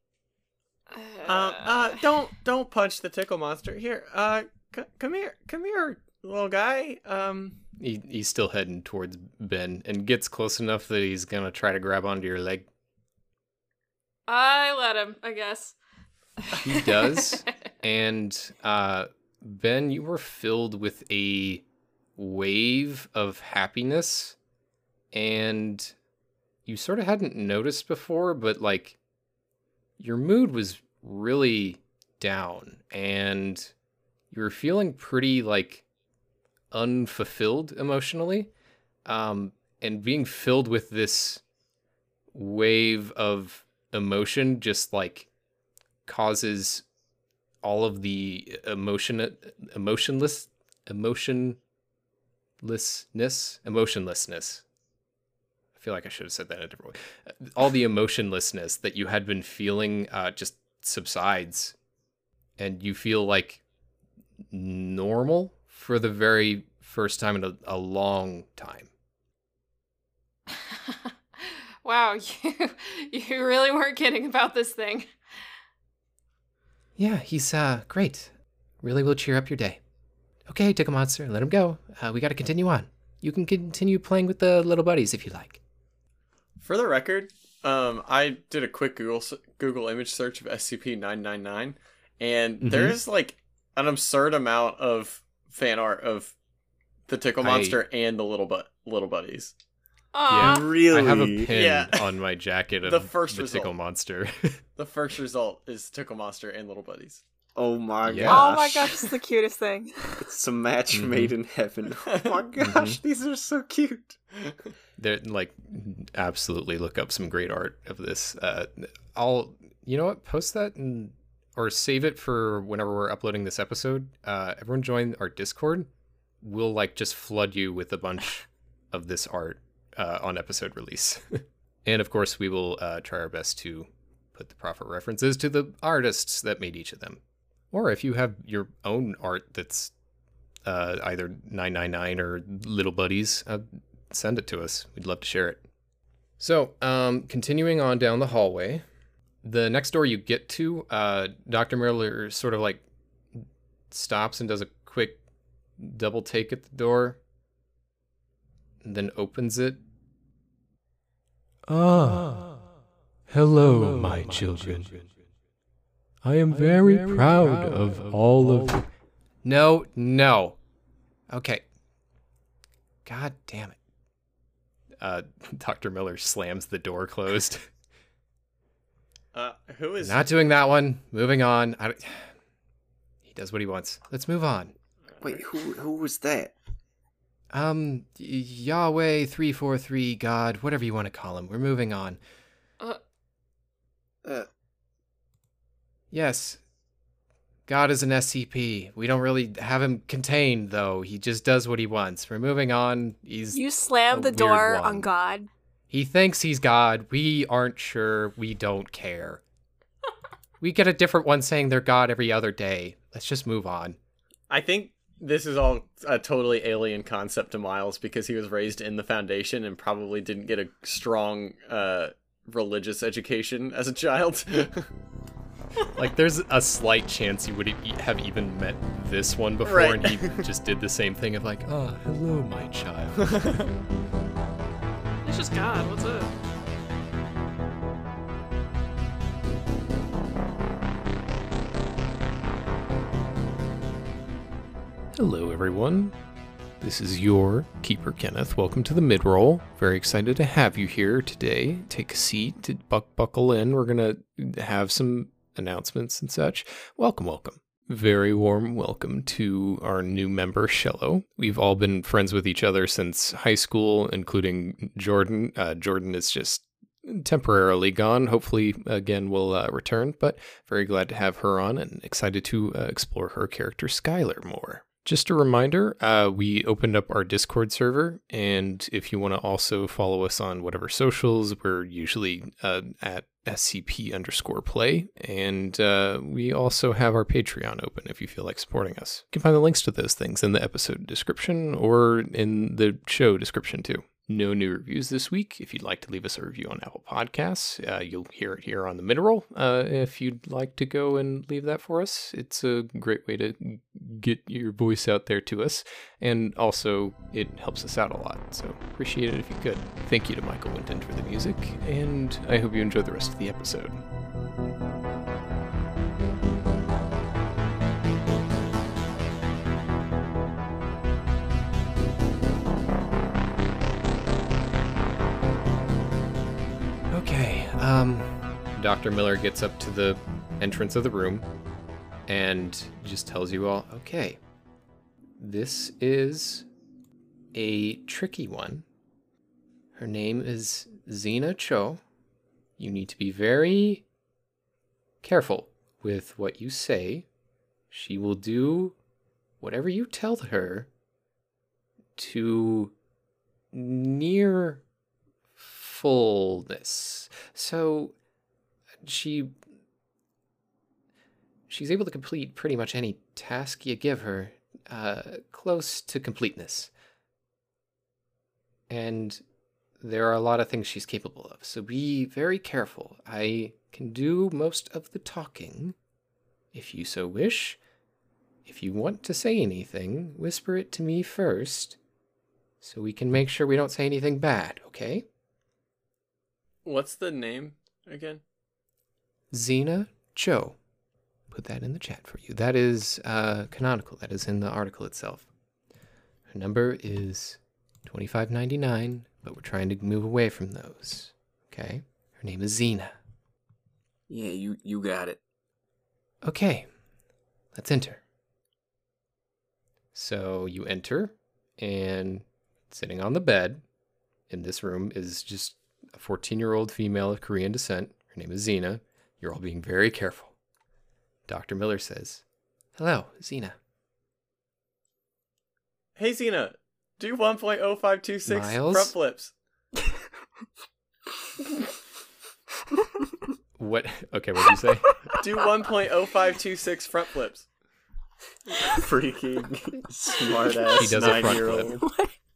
Don't punch the tickle monster. Here, come here, little guy. He's still heading towards Ben and gets close enough that he's gonna try to grab onto your leg. I let him, I guess. He does, and Ben, you were filled with a wave of happiness, and you sort of hadn't noticed before, but like your mood was really down, and you were feeling pretty like unfulfilled emotionally, and being filled with this wave of emotion just like causes all of the emotionlessness. I feel like I should have said that in a different way. All the emotionlessness that you had been feeling just subsides, and you feel like normal for the very first time in a long time. Wow, you really weren't kidding about this thing. Yeah, he's great. Really will cheer up your day. Okay, Tickle Monster, let him go. We gotta continue on. You can continue playing with the little buddies if you like. For the record, I did a quick Google image search of SCP-999, and there's like an absurd amount of fan art of the tickle monster and the little buddies. Yeah, really? I have a pin on my jacket of the tickle monster. The first result is tickle monster and little buddies. Oh my gosh. Oh my gosh, this is the cutest thing. It's a match made in heaven. Oh my gosh, these are so cute. They're like, absolutely look up some great art of this. You know what, post that or save it for whenever we're uploading this episode. Everyone join our Discord. We'll like just flood you with a bunch of this art on episode release. And of course we will try our best to put the proper references to the artists that made each of them. Or if you have your own art that's either 999 or Little Buddies, send it to us. We'd love to share it. So, continuing on down the hallway, the next door you get to, Dr. Miller sort of like stops and does a quick double take at the door, and then opens it. Hello, my children. I am very proud of all of you. No. Okay. God damn it. Dr. Miller slams the door closed. Who is... Not doing that one. Moving on. He does what he wants. Let's move on. Wait, who was that? Yahweh 343 God, whatever you want to call him. We're moving on. Yes. God is an SCP. We don't really have him contained, though. He just does what he wants. We're moving on. You slammed the weird door one. on God. He thinks he's God. We aren't sure. We don't care. We get a different one saying they're God every other day. Let's just move on. I think this is all a totally alien concept to Miles because he was raised in the Foundation and probably didn't get a strong religious education as a child. Like, there's a slight chance you would have even met this one before, Right. and he just did the same thing of like, oh, hello, my child. It's just God. What's up? Hello, everyone. This is your Keeper Kenneth. Welcome to the mid-roll. Very excited to have you here today. Take a seat, buckle in. We're going to have some announcements and such. Welcome. Very warm welcome to our new member, Shello. We've all been friends with each other since high school, including Jordan. Jordan is just temporarily gone. Hopefully, again, will return, but very glad to have her on and excited to explore her character, Skylar, more. Just a reminder, we opened up our Discord server, and if you want to also follow us on whatever socials, we're usually at SCP_play, and we also have our Patreon open if you feel like supporting us. You can find the links to those things in the episode description or in the show description too. No new reviews this week. If you'd like to leave us a review on Apple Podcasts, you'll hear it here on the mid-roll. If you'd like to go and leave that for us, it's a great way to get your voice out there to us. And also, it helps us out a lot. So appreciate it if you could. Thank you to Michael Winton for the music, and I hope you enjoy the rest of the episode. Okay, Dr. Miller gets up to the entrance of the room and just tells you all, okay, this is a tricky one. Her name is Xena Cho. You need to be very careful with what you say. She will do whatever you tell her to near fullness. So she's able to complete pretty much any task you give her, close to completeness. And there are a lot of things she's capable of, so be very careful. I can do most of the talking, if you so wish. If you want to say anything, whisper it to me first, so we can make sure we don't say anything bad, okay? What's the name again? Xena Cho. Put that in the chat for you. That is canonical. That is in the article itself. Her number is 2599, but we're trying to move away from those. Okay? Her name is Xena. Yeah, you got it. Okay. Let's enter. So you enter, and sitting on the bed in this room is just a 14-year-old female of Korean descent. Her name is Xena. You're all being very careful. Dr. Miller says, "Hello, Xena." Hey, Xena, do 1.0526 Miles? front flips. What? Okay, what did you say? Do 1.0526 front flips. Freaking smart ass He does a front 9-year-old.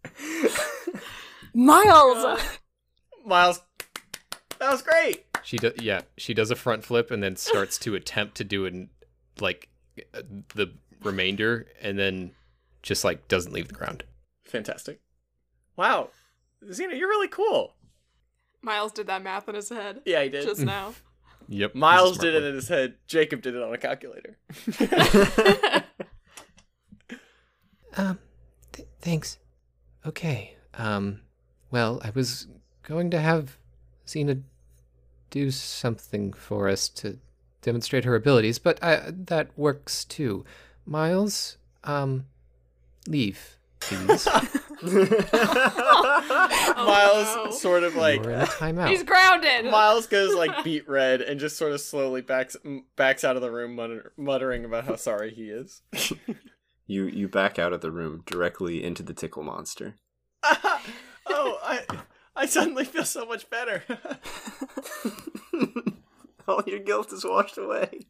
Miles! Miles, that was great. She does a front flip and then starts to attempt to do the remainder, and then just doesn't leave the ground. Fantastic. Wow. Xena, you're really cool. Miles did that math in his head Yeah, he did. just now. Yep. Miles he's a did smart it in his head. Jacob did it on a calculator. Thanks. Okay. Well, I was going to have Xena do something for us to demonstrate her abilities, but that works too. Miles, leave, please. Miles sort of like You're in a timeout. He's grounded. Miles goes like beet red and just sort of slowly backs out of the room, muttering about how sorry he is. You back out of the room directly into the tickle monster. Oh, I suddenly feel so much better. All your guilt is washed away.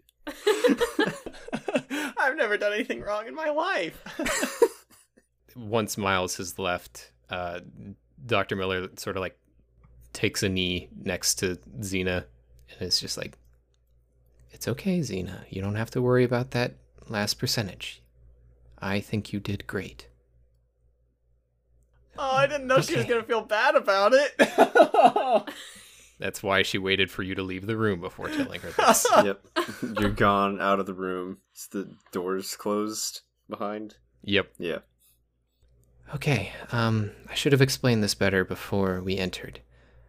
I've never done anything wrong in my life. Once Miles has left, Dr. Miller sort of like takes a knee next to Xena and is just like, "It's okay, Xena. You don't have to worry about that last percentage. I think you did great." Oh, I didn't know she was going to feel bad about it. That's why she waited for you to leave the room before telling her this. Yep. You're gone out of the room. Is the doors closed behind? Yep. Yeah. Okay, I should have explained this better before we entered.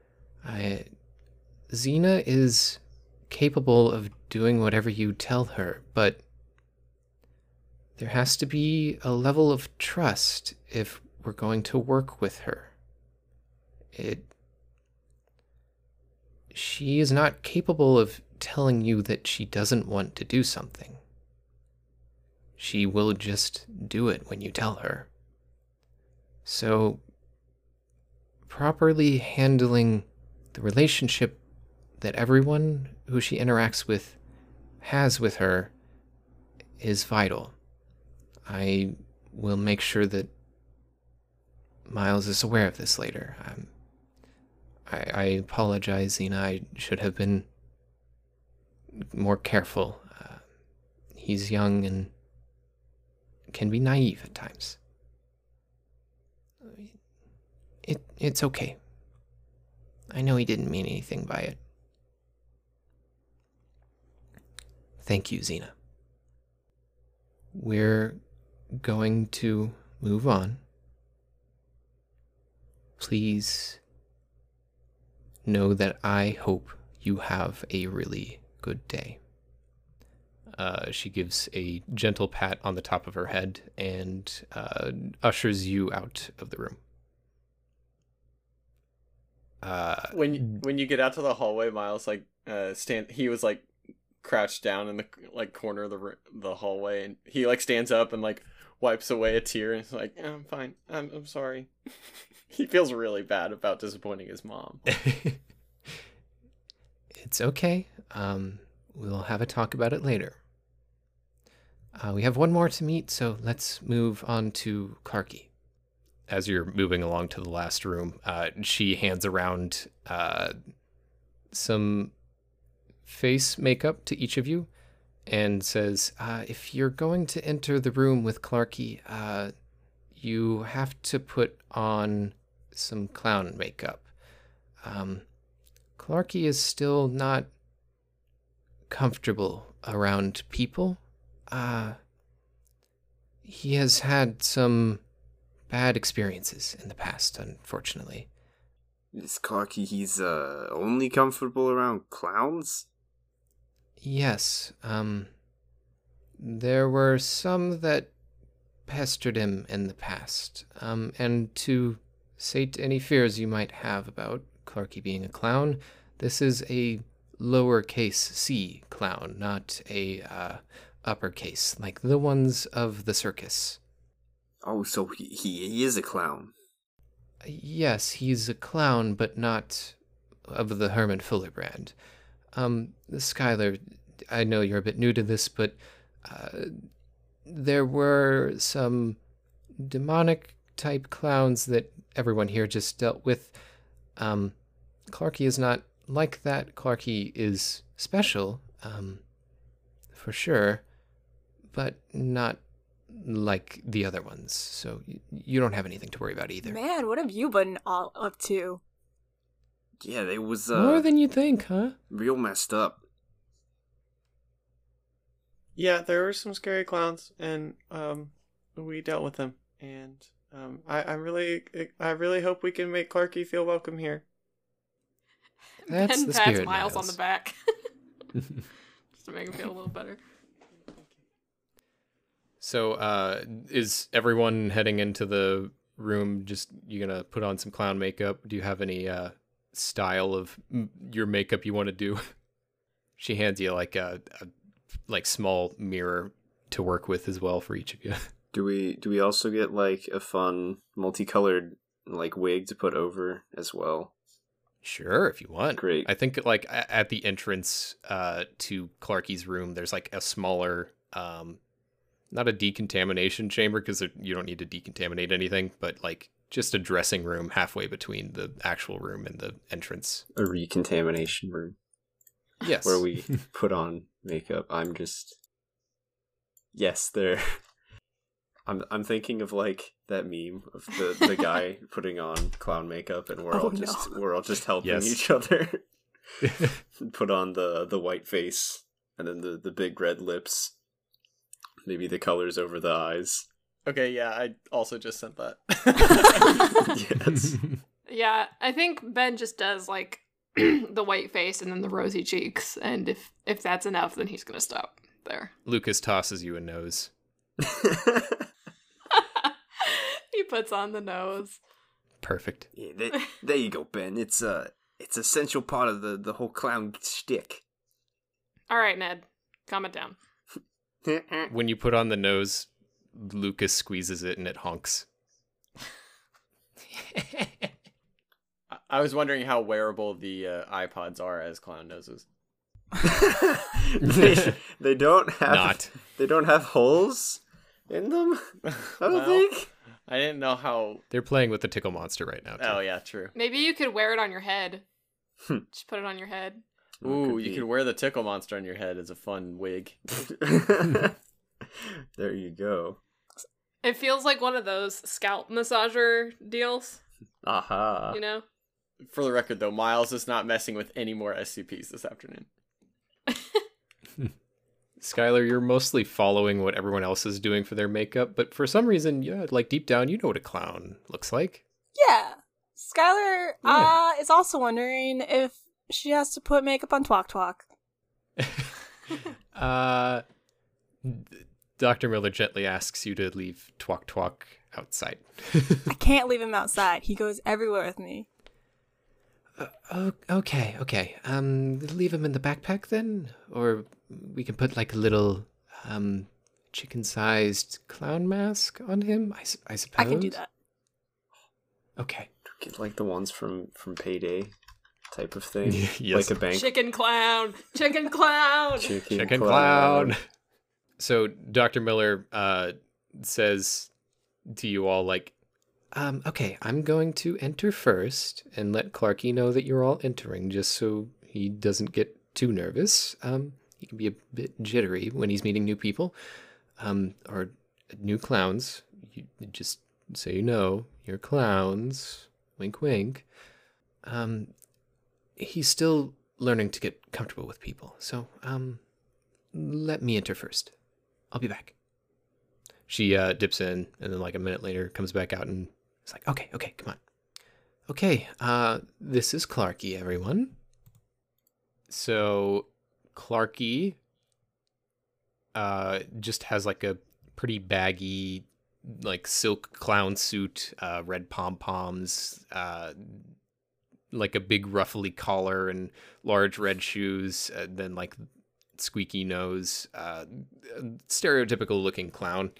Xena is capable of doing whatever you tell her, but there has to be a level of trust if we're going to work with her. She is not capable of telling you that she doesn't want to do something. She will just do it when you tell her. So, properly handling the relationship that everyone who she interacts with has with her is vital. I will make sure that Miles is aware of this later. I apologize, Xena. I should have been more careful. He's young and can be naive at times. It's okay. I know he didn't mean anything by it. Thank you, Xena. We're going to move on. Please know that I hope you have a really good day. She gives a gentle pat on the top of her head and ushers you out of the room. When you get out to the hallway, Miles like he was like crouched down in the like corner of the hallway, and he like stands up and like wipes away a tear and is like, "I'm fine. I'm sorry." He feels really bad about disappointing his mom. It's okay. We'll have a talk about it later. We have one more to meet, so let's move on to Clarky. As you're moving along to the last room, she hands around some face makeup to each of you and says, if you're going to enter the room with Clarky, you have to put on some clown makeup. Clarky is still not comfortable around people. He has had some bad experiences in the past, unfortunately. Is Clarky, he's only comfortable around clowns? Yes, there were some that pestered him in the past, and to sate any fears you might have about Clarky being a clown, this is a lowercase c clown, not a uppercase, like the ones of the circus. Oh, so he is a clown. Yes, he's a clown, but not of the Herman Fuller brand. Skylar, I know you're a bit new to this, but there were some demonic type clowns that everyone here just dealt with. Clarky is not like that. Clarky is special, for sure, but not like the other ones. So you don't have anything to worry about either. Man, what have you been all up to? Yeah, they was More than you think, huh? real messed up. Yeah, there were some scary clowns, and we dealt with them, and I really hope we can make Clarky feel welcome here. That's Ben the pats spirit, Miles on Miles. the back. Just to make him feel a little better. So, is everyone heading into the room? Just you gonna put on some clown makeup? Do you have any style of your makeup you want to do? She hands you like a like small mirror to work with as well for each of you. Do we also get like a fun multicolored like wig to put over as well? Sure, if you want. Great. I think like at the entrance to Clarky's room, there's like a smaller, not a decontamination chamber because you don't need to decontaminate anything, but like just a dressing room halfway between the actual room and the entrance. A recontamination room Yes. where we put on makeup. Yes, there. I'm thinking of like that meme of the guy putting on clown makeup and we're all just helping Yes. each other put on the white face and then the big red lips. Maybe the colors over the eyes. Okay, yeah, I also just sent that. Yes. Yeah, I think Ben just does like the white face and then the rosy cheeks, and if that's enough, then he's gonna stop there. Lucas tosses you a nose. He puts on the nose. Perfect. Yeah, there you go, Ben. It's essential part of the whole clown shtick. All right, Ned, calm it down. When you put on the nose, Lucas squeezes it and it honks. I was wondering how wearable the iPods are as clown noses. they don't have Not. They don't have holes in them. I don't Well, think. I didn't know how. They're playing with the tickle monster right now. Too. Oh yeah, true. Maybe you could wear it on your head. Just put it on your head. Ooh, Could you be. could wear the tickle monster on your head as a fun wig. There you go. It feels like one of those scalp massager deals, Aha. you know? For the record, though, Miles is not messing with any more SCPs this afternoon. Skylar, you're mostly following what everyone else is doing for their makeup, but for some reason, yeah, like deep down, you know what a clown looks like. Yeah. Skylar Yeah. is also wondering if she has to put makeup on Twok Twok. Dr. Miller gently asks you to leave Twok Twok outside. I can't leave him outside. He goes everywhere with me. Okay. Leave him in the backpack then? Or we can put like a little chicken-sized clown mask on him, I suppose? I can do that. Okay. Get like the ones from Payday type of thing. Yes. Like a bank. Chicken clown! Chicken clown! Chicken clown. So Dr. Miller says to you all, like, Okay, I'm going to enter first and let Clarky know that you're all entering just so he doesn't get too nervous. He can be a bit jittery when he's meeting new people, or new clowns. Just so you know, you're clowns. Wink, wink. He's still learning to get comfortable with people, so, let me enter first. I'll be back. she dips in, and then like a minute later comes back out and It's like, okay, come on. Okay, this is Clarky, everyone. so Clarky just has like a pretty baggy like silk clown suit, red pom-poms, like a big ruffly collar and large red shoes, then like squeaky nose, stereotypical looking clown.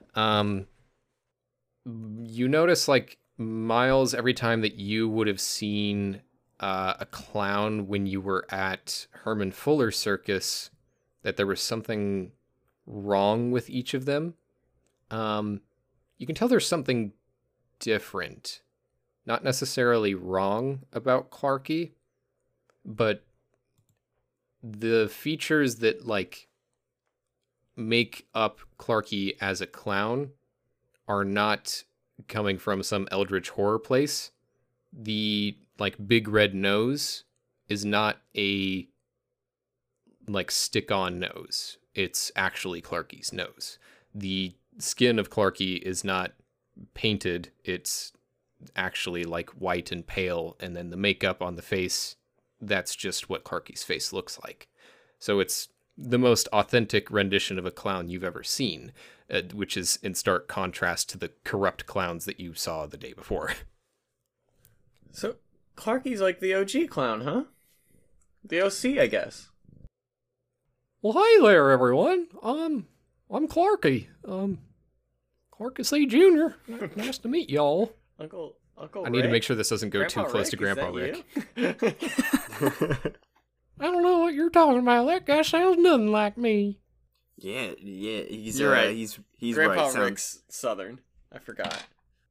You notice like Miles, every time that you would have seen a clown when you were at Herman Fuller Circus, that there was something wrong with each of them. You can tell there's something different, not necessarily wrong about Clarky, but the features that like make up Clarky as a clown are not coming from some eldritch horror place. The like big red nose is not a like stick-on nose. It's actually Clarky's nose. The skin of Clarky is not painted, it's actually like white and pale, and then the makeup on the face, that's just what Clarky's face looks like. So it's the most authentic rendition of a clown you've ever seen, which is in stark contrast to the corrupt clowns that you saw the day before. So Clarky's like the OG clown, huh? The OC, I guess. Well, hey there, everyone. I'm Clarky. Clarky C. Jr. Nice to meet y'all. Uncle I need to Rick? make sure this doesn't go Grandpa too close to Rick, is Grandpa that Rick. I don't know what you're talking about. That guy sounds nothing like me. Yeah, he's You're right. He's Grandpa right. Rick's Southern. I forgot.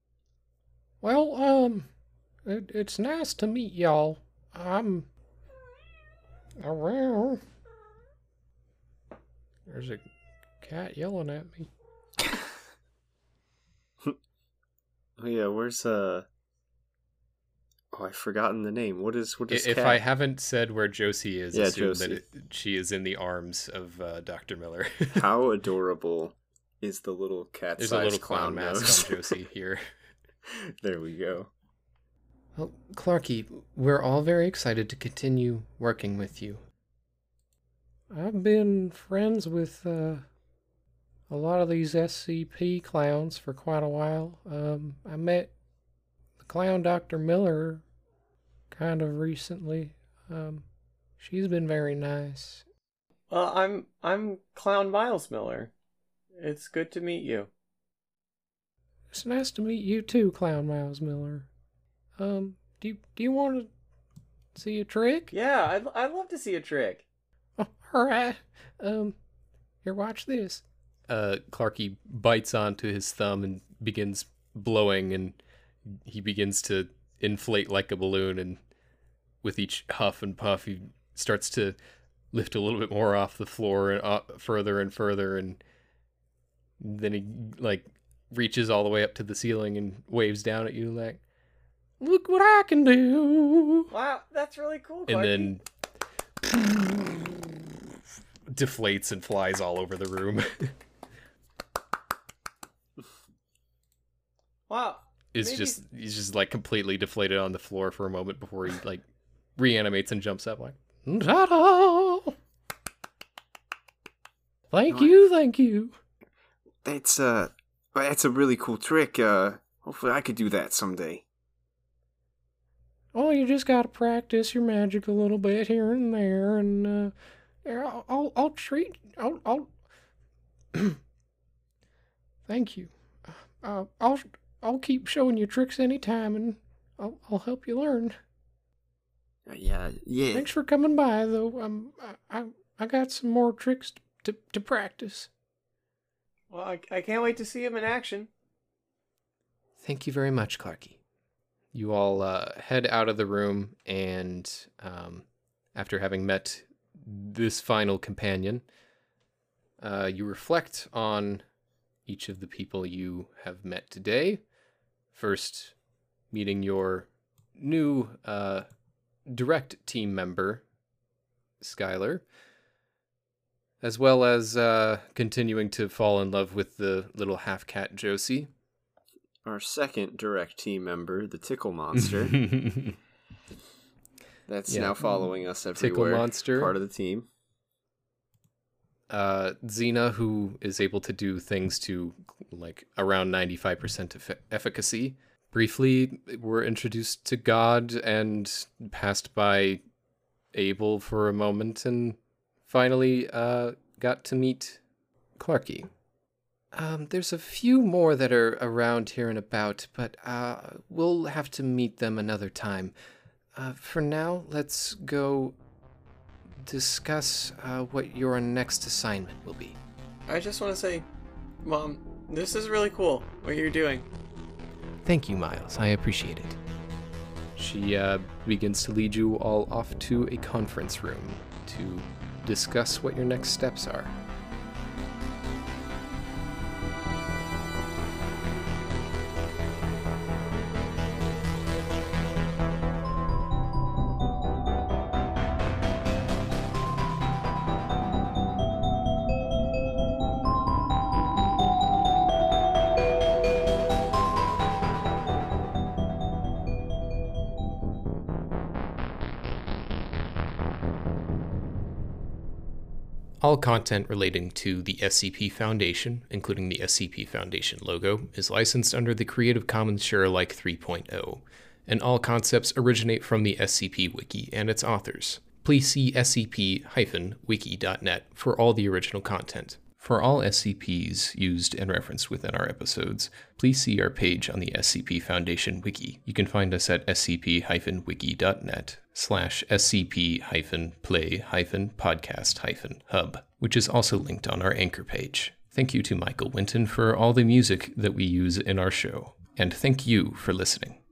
Well, it's nice to meet y'all. I'm around. There's a cat yelling at me. Oh yeah, where's Oh, I've forgotten the name. What is If cat? I haven't said where Josie is, Yeah, assume Josie. that she is in the arms of Dr. Miller. How adorable is the little cat? There's a little clown mask nose? on Josie here. There we go. Well, Clarky, we're all very excited to continue working with you. I've been friends with a lot of these SCP clowns for quite a while. I met the clown Dr. Miller kind of recently. She's been very nice. Well, I'm Clown Miles Miller. It's good to meet you. It's nice to meet you too, Clown Miles Miller. Do you want to see a trick? Yeah, I'd love to see a trick. Oh, all right. Here, watch this. Clarky bites onto his thumb and begins blowing, and he begins to inflate like a balloon, and with each huff and puff he starts to lift a little bit more off the floor and further and further, and then he like reaches all the way up to the ceiling and waves down at you like, Look what I can do. Wow, that's really cool, Clarky. and then deflates and flies all over the room. Wow. He's just like completely deflated on the floor for a moment before he like reanimates and jumps up like, Ta-da! Thank you. That's a really cool trick. Hopefully I could do that someday. Oh, you just gotta practice your magic a little bit here and there, and I'll treat. I'll. Thank you. I'll keep showing you tricks anytime, and I'll help you learn. Yeah. Thanks for coming by, though. I got some more tricks to practice. Well, I can't wait to see him in action. Thank you very much, Clarky. you all head out of the room, and after having met this final companion, you reflect on each of the people you have met today. First, meeting your new direct team member, Skylar, as well as continuing to fall in love with the little half-cat Josie. Our second direct team member, the Tickle Monster. That's now following us everywhere. Tickle Monster. Part of the team. Xena, who is able to do things to like around 95% efficacy. Briefly, we're introduced to God and passed by Abel for a moment, and finally got to meet Clarky. There's a few more that are around here and about, but we'll have to meet them another time. For now, let's go discuss what your next assignment will be. I just want to say, Mom, this is really cool, what you're doing. Thank you, Miles. I appreciate it. She begins to lead you all off to a conference room to discuss what your next steps are. All content relating to the SCP Foundation, including the SCP Foundation logo, is licensed under the Creative Commons Sharealike 3.0, and all concepts originate from the SCP Wiki and its authors. Please see scp-wiki.net for all the original content. For all SCPs used and referenced within our episodes, please see our page on the SCP Foundation Wiki. You can find us at scp-wiki.net/scp-play-podcast-hub, which is also linked on our Anchor page. Thank you to Michael Winton for all the music that we use in our show, and thank you for listening.